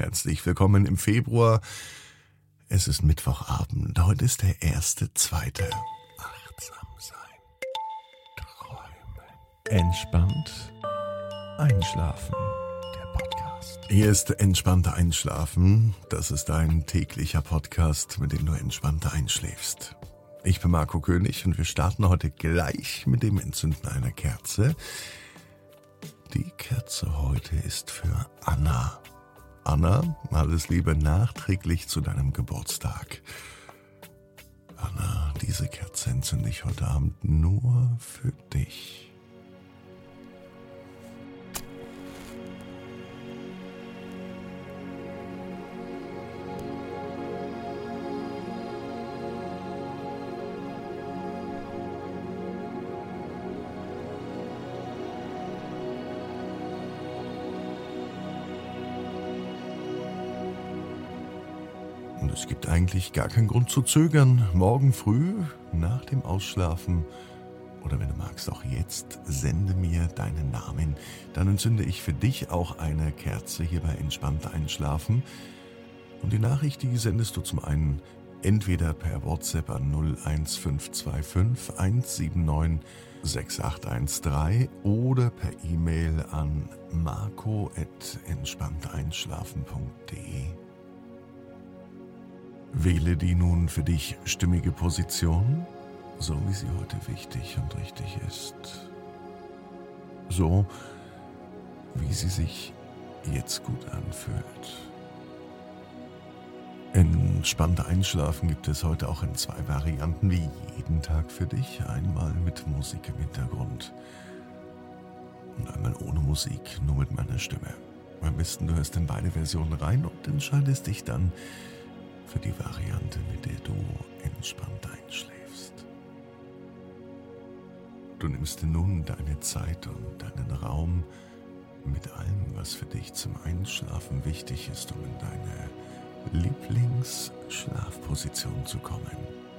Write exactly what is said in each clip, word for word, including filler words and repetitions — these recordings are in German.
Herzlich willkommen im Februar. Es ist Mittwochabend. Heute ist der erste, zweite. Achtsam sein. Träumen. Entspannt einschlafen. Der Podcast. Hier ist Entspannter Einschlafen. Das ist ein täglicher Podcast, mit dem du entspannter einschläfst. Ich bin Marco König und wir starten heute gleich mit dem Entzünden einer Kerze. Die Kerze heute ist für Anna. Anna, alles Liebe nachträglich zu deinem Geburtstag. Anna, diese Kerze entzünde ich heute Abend nur für dich. Und es gibt eigentlich gar keinen Grund zu zögern. Morgen früh, nach dem Ausschlafen, oder wenn du magst auch jetzt, sende mir deinen Namen. Dann entzünde ich für dich auch eine Kerze hier bei Entspannter Einschlafen. Und die Nachricht, die sendest du zum einen entweder per WhatsApp an null eins fünf zwei fünf eins sieben neun sechs acht eins drei oder per E-Mail an marco at entspanntereinschlafen punkt de. Wähle die nun für dich stimmige Position, so wie sie heute wichtig und richtig ist. So, wie sie sich jetzt gut anfühlt. Entspannter Einschlafen gibt es heute auch in zwei Varianten wie jeden Tag für dich. Einmal mit Musik im Hintergrund und einmal ohne Musik, nur mit meiner Stimme. Am besten du hörst in beide Versionen rein und entscheidest dich dann für die Variante, mit der du entspannt einschläfst. Du nimmst dir nun deine Zeit und deinen Raum mit allem, was für dich zum Einschlafen wichtig ist, um in deine Lieblingsschlafposition zu kommen.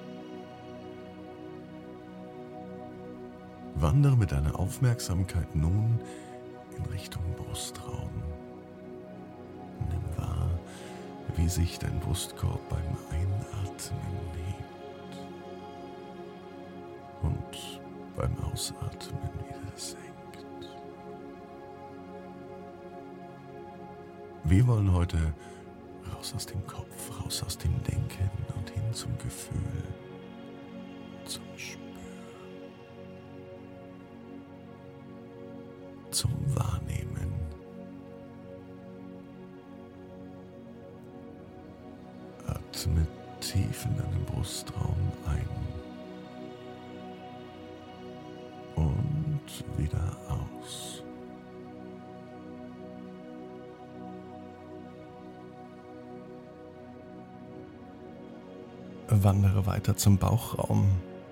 Wandere mit deiner Aufmerksamkeit nun in Richtung Brustraum. Nimm wahr, wie sich dein Brustkorb beim Einatmen hebt und beim Ausatmen wieder senkt. Wir wollen heute raus aus dem Kopf, raus aus dem Denken und hin zum Gefühl, zum Spüren, zum Wahrnehmen. Atme tief in deinen Brustraum ein und wieder aus. Wandere weiter zum Bauchraum.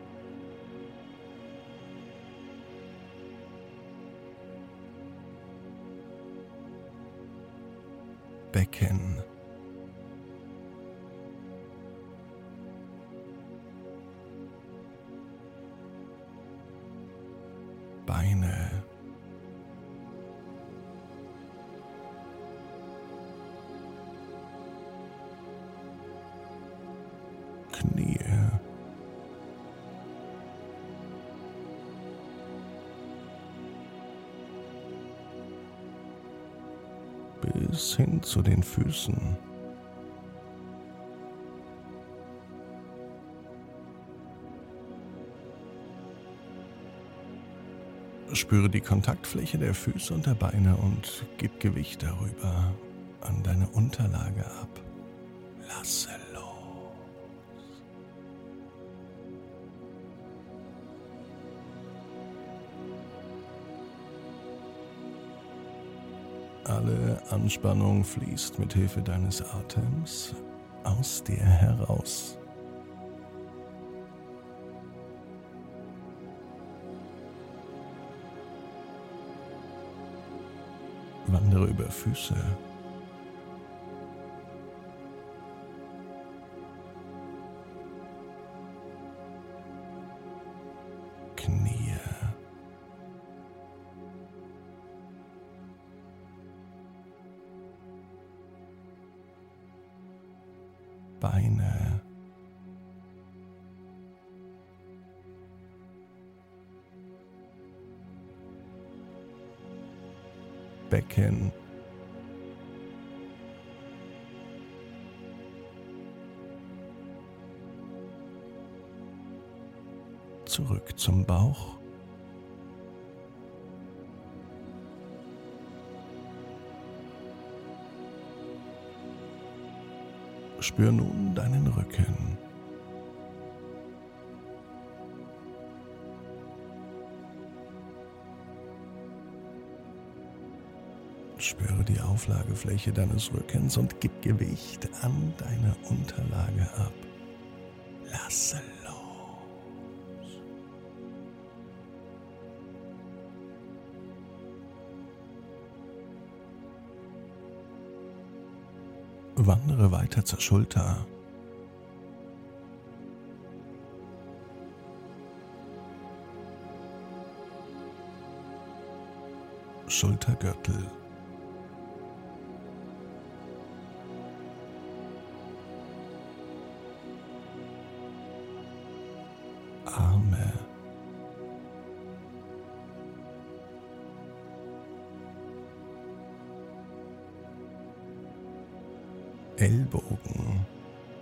Becken. Beine. Knie. Bis hin zu den Füßen. Spüre die Kontaktfläche der Füße und der Beine und gib Gewicht darüber an deine Unterlage ab. Lasse los. Alle Anspannung fließt mit Hilfe deines Atems aus dir heraus. Wandere über Füße, Knie, Beine, Becken, zurück zum Bauch, spür nun deinen Rücken. Spüre die Auflagefläche deines Rückens und gib Gewicht an deine Unterlage ab. Lasse los. Wandere weiter zur Schulter. Schultergürtel. Arme. Ellbogen.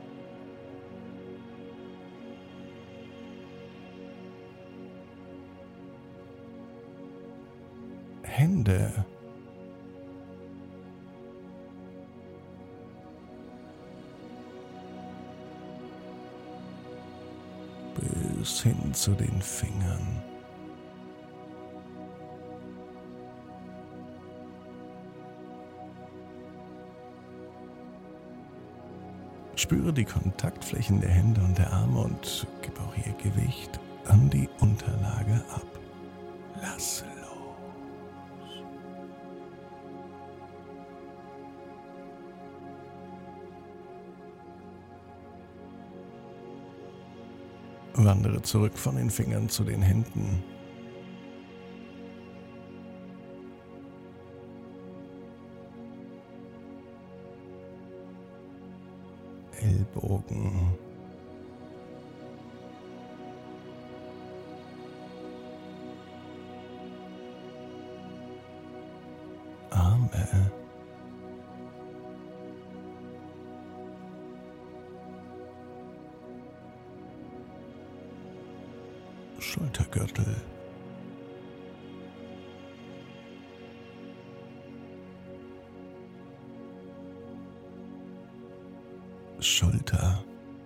Hände. Bis hin zu den Fingern. Spüre die Kontaktflächen der Hände und der Arme und gib auch ihr Gewicht an die Unterlage ab. Lass los. Wandere zurück von den Fingern zu den Händen. Ellbogen. Arme. Schultergürtel. Schulter.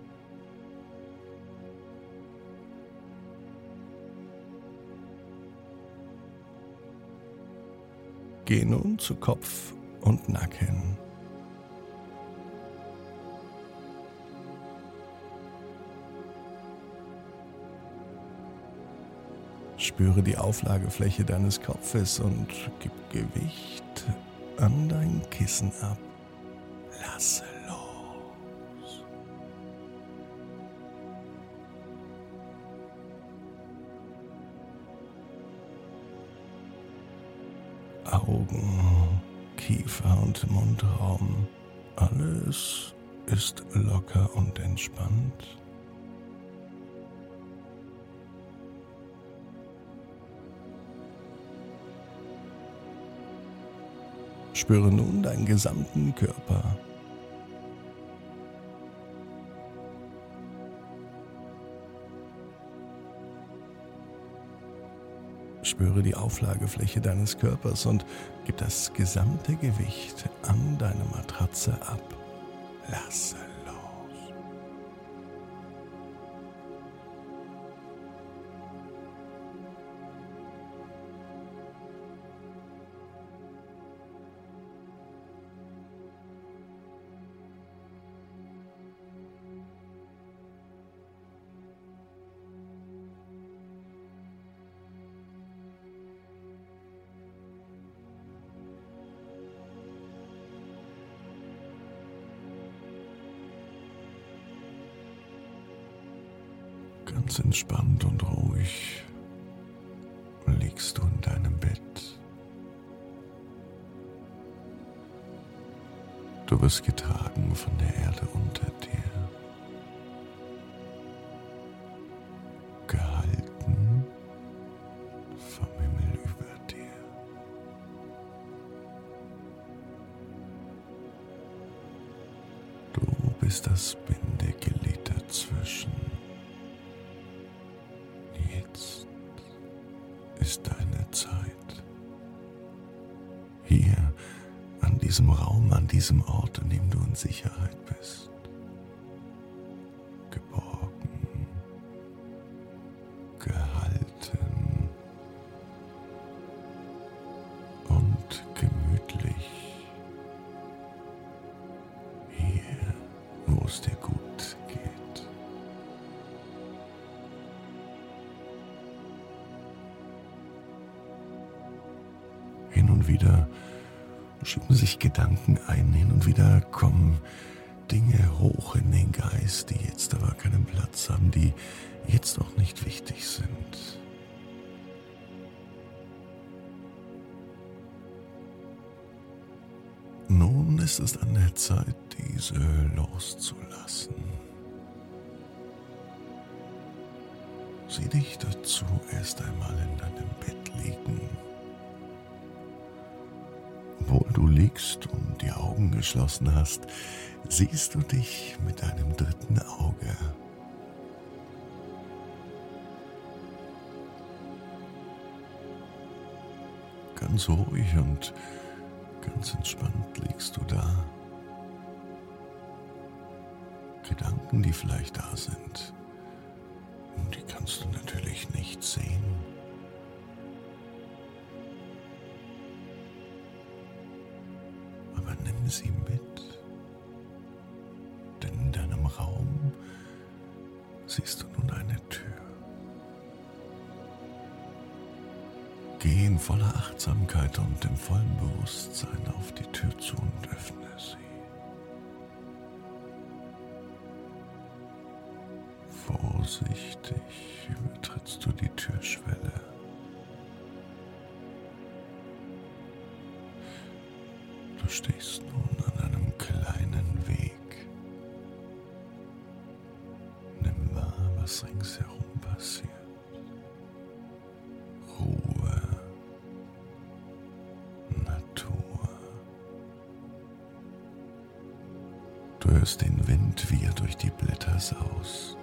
Geh nun zu Kopf und Nacken. Spüre die Auflagefläche deines Kopfes und gib Gewicht an dein Kissen ab. Lasse los. Augen, Kiefer und Mundraum. Alles ist locker und entspannt. Spüre nun deinen gesamten Körper. Spüre die Auflagefläche deines Körpers und gib das gesamte Gewicht an deine Matratze ab. Lasse los. Ganz entspannt und ruhig liegst du in deinem Bett. Du wirst getragen von der Erde unter dir. ist das Bindeglied dazwischen. Jetzt ist deine Zeit. Hier, an diesem Raum, an diesem Ort, in dem du in Sicherheit bist. Geborgen, gehalten und gemütlich. Hier, wo es dir gut geht. Hin und wieder schieben sich Gedanken ein, hin und wieder kommen Dinge hoch in den Geist, die jetzt aber keinen Platz haben, die jetzt auch nicht wichtig sind. Nun ist es an der Zeit, diese loszulassen. Sieh dich dazu erst einmal in deinem Bett liegen. Obwohl du liegst und die Augen geschlossen hast, siehst du dich mit deinem dritten Auge. Ganz ruhig und ganz entspannt liegst du da. Gedanken, die vielleicht da sind, die kannst du natürlich nicht sehen. Aber nimm sie mit, denn in deinem Raum siehst du nun eine Tür. Geh in voller Achtsamkeit und im vollen Bewusstsein auf die Tür zu und öffne sie. Vorsichtig übertrittst du die Türschwelle. Du stehst nun an einem kleinen Weg. Nimm wahr, was ringsherum passiert. Ruhe, Natur. Du hörst den Wind, wie er durch die Blätter saust.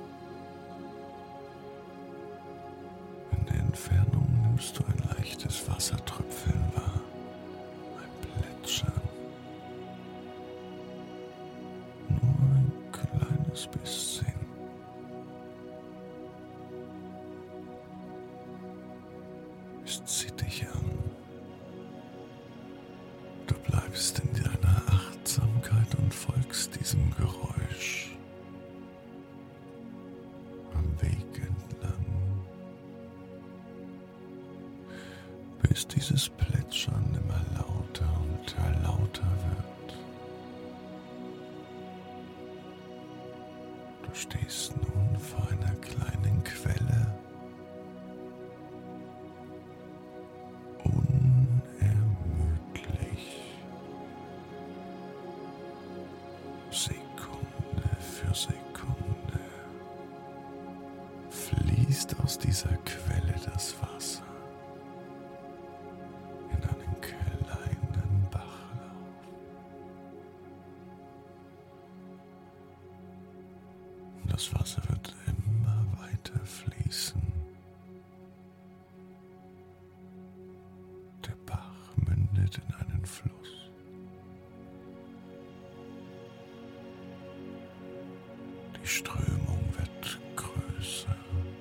In der Entfernung nimmst du ein leichtes Wassertröpfeln wahr. Nur ein kleines bisschen. Es zieht dich an. Du bleibst in deiner Achtsamkeit und folgst diesem Geräusch am Weg entlang, bis dieses Plätschern immer lauter und lauter wird. Du stehst nun vor einer kleinen Quelle. Unermüdlich. Sekunde für Sekunde fließt aus dieser Quelle das Wasser in einen kleinen Bachlauf. Das Wasser wird immer weiter fließen. Der Bach mündet in einen Fluss. Die Strömung wird größer.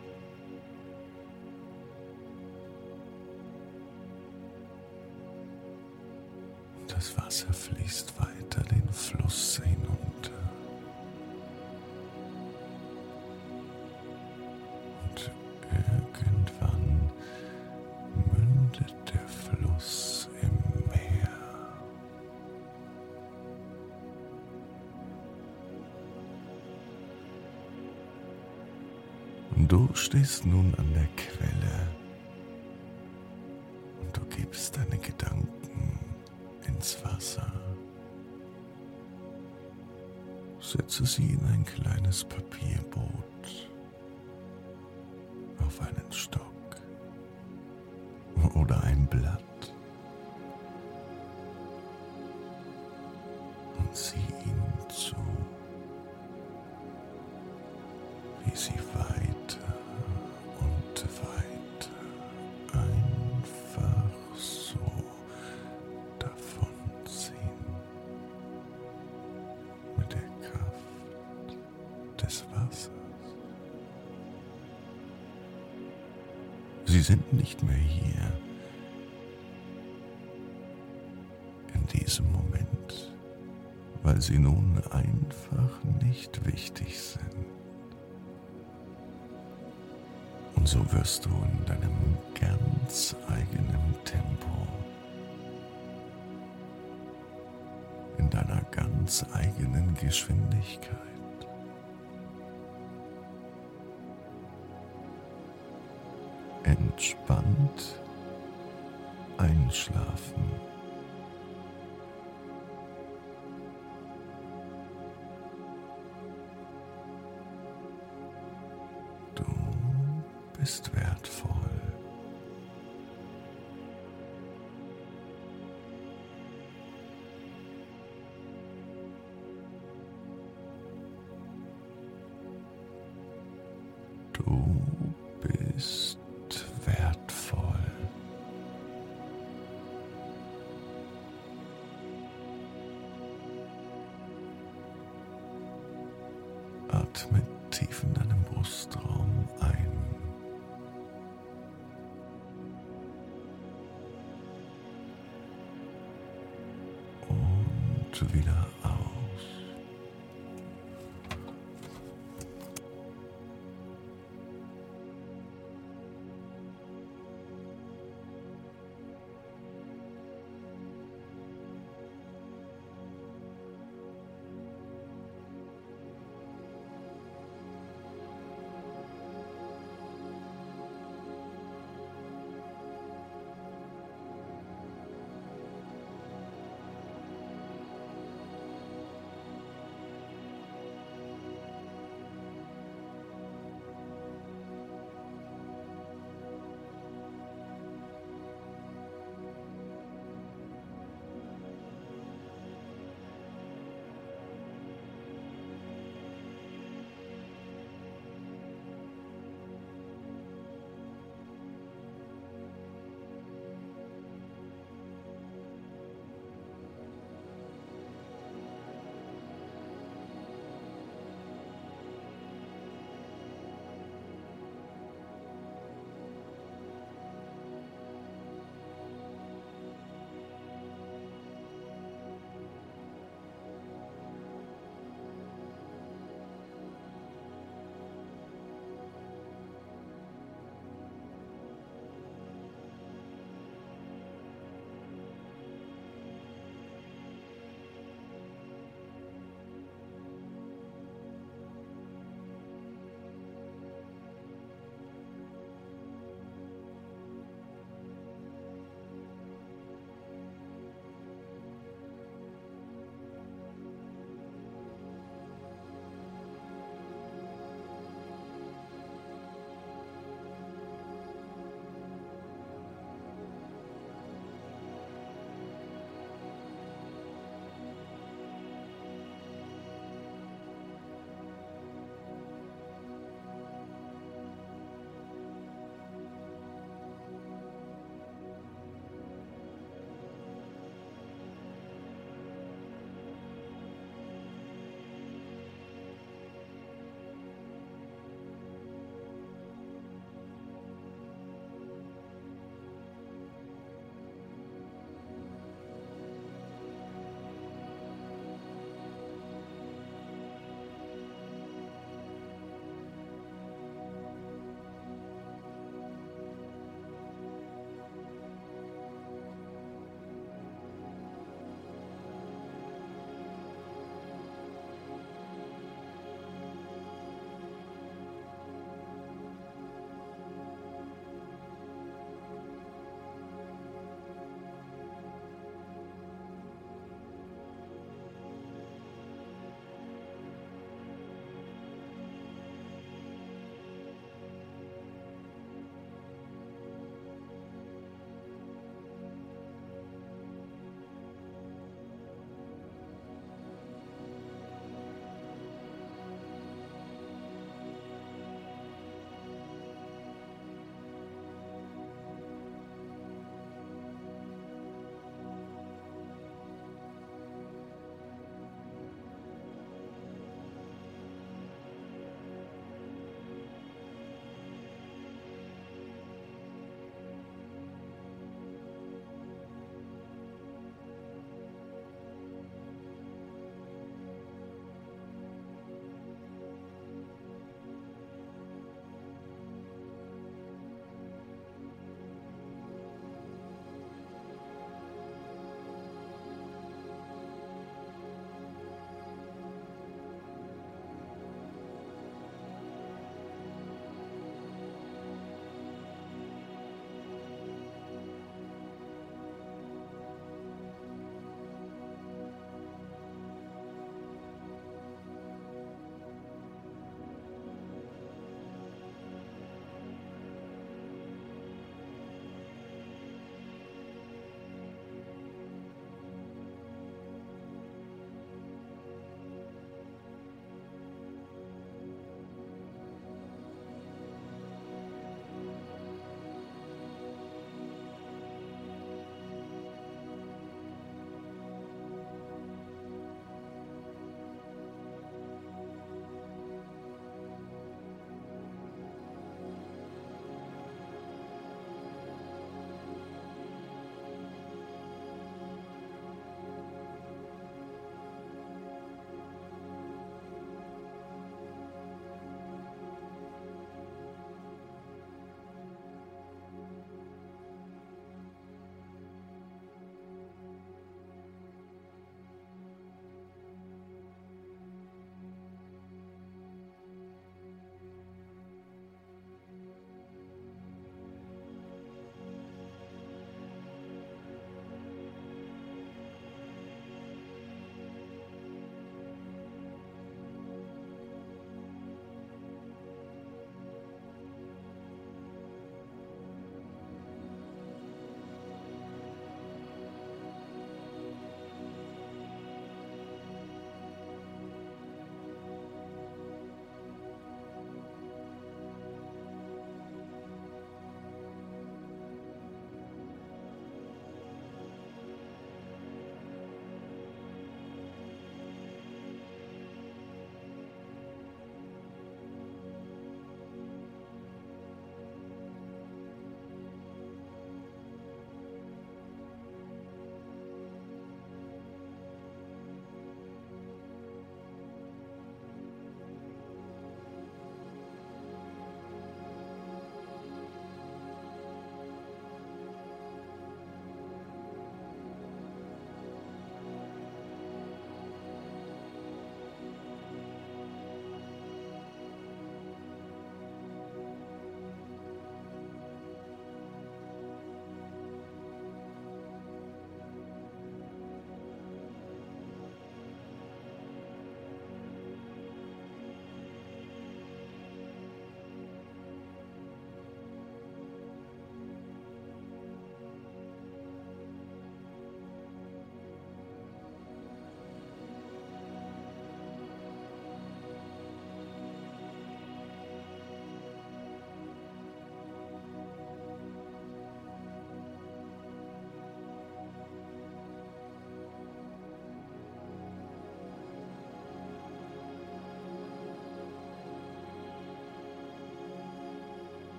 Das Wasser fließt weiter den Fluss hinunter. Und irgendwann mündet der Fluss im Meer. Und du stehst nun an der Quelle und du gibst deine Gedanken ins Wasser. Setze sie in ein kleines Papierboot, auf einen Stock oder ein Blatt und sieh ihnen zu. wie sie weiter und weiter einfach so davonziehen mit der Kraft des Wassers. Sie sind nicht mehr hier in diesem Moment, weil sie nun einfach nicht wichtig sind. Und so wirst du in deinem ganz eigenen Tempo, in deiner ganz eigenen Geschwindigkeit entspannt einschlafen. Du bist wertvoll. Du bist wertvoll. Atme tief in deinem Brustraum ein und wieder